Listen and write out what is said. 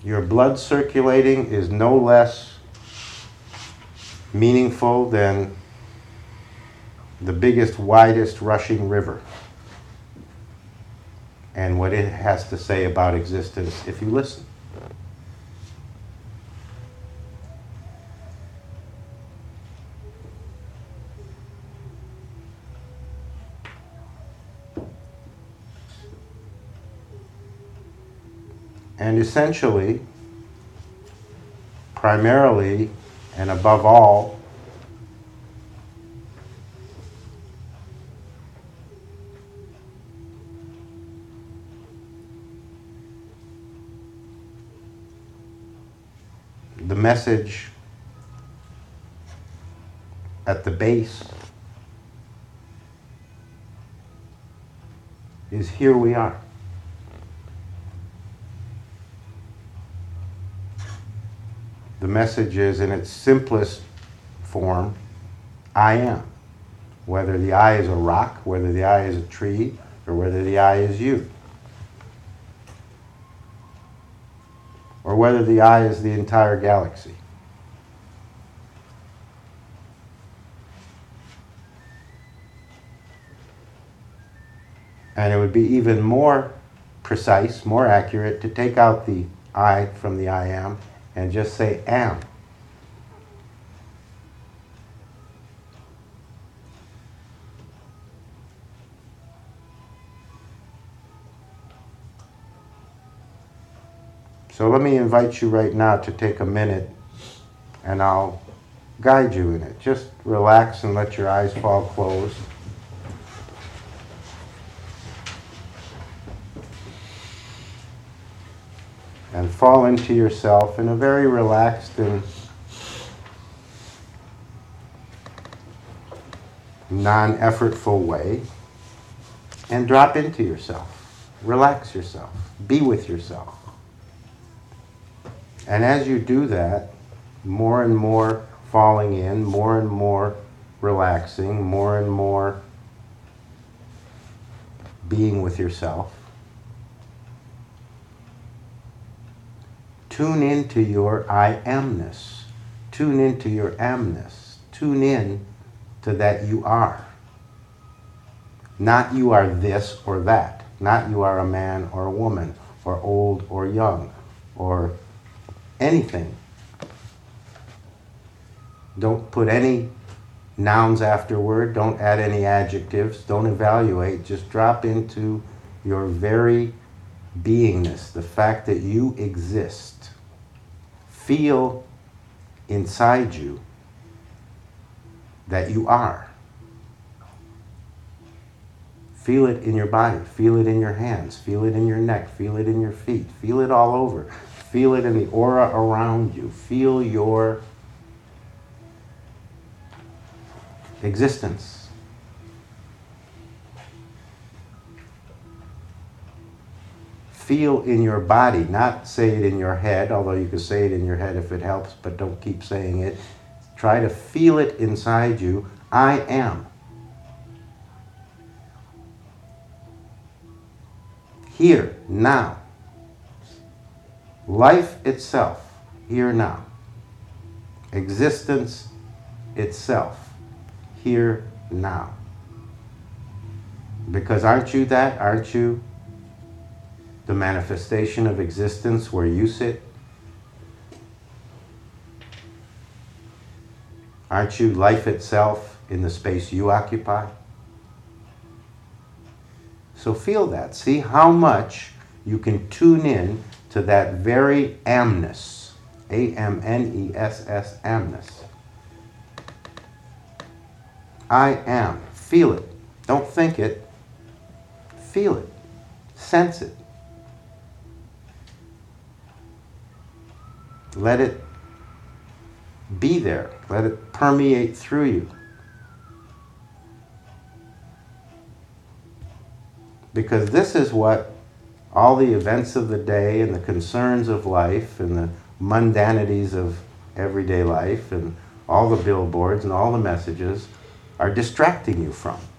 Your blood circulating is no less meaningful than the biggest, widest rushing river and what it has to say about existence if you listen. And essentially, primarily, and above all, the message at the base is here we are. The message is, in its simplest form, I am. Whether the I is a rock, whether the I is a tree, or whether the I is you. Or whether the I is the entire galaxy. And it would be even more precise, more accurate to take out the I from the I am and just say am. So let me invite you right now to take a minute and I'll guide you in it. Just relax and let your eyes fall closed. And fall into yourself in a very relaxed and non-effortful way. And drop into yourself. Relax yourself. Be with yourself. And as you do that, more and more falling in, more and more relaxing, more and more being with yourself, tune into your I amness. Tune into your amness. Tune in to that you are. Not you are this or that. Not you are a man or a woman, or old or young, or anything. Don't put any nouns afterward. Don't add any adjectives. Don't evaluate. Just drop into your very beingness, the fact that you exist. Feel inside you that you are. Feel it in your body. Feel it in your hands. Feel it in your neck. Feel it in your feet. Feel it all over. Feel it in the aura around you. Feel your existence. Feel in your body, not say it in your head, although you can say it in your head if it helps, but don't keep saying it. Try to feel it inside you. I am. Here, now. Life itself, here, now. Existence itself, here, now. Because aren't you that? Aren't you the manifestation of existence where you sit? Aren't you life itself in the space you occupy? So feel that. See how much you can tune in to that very amness. A-M-N-E-S-S, amness. I am. Feel it. Don't think it. Feel it. Sense it. Let it be there. Let it permeate through you. Because this is what all the events of the day and the concerns of life and the mundanities of everyday life and all the billboards and all the messages are distracting you from.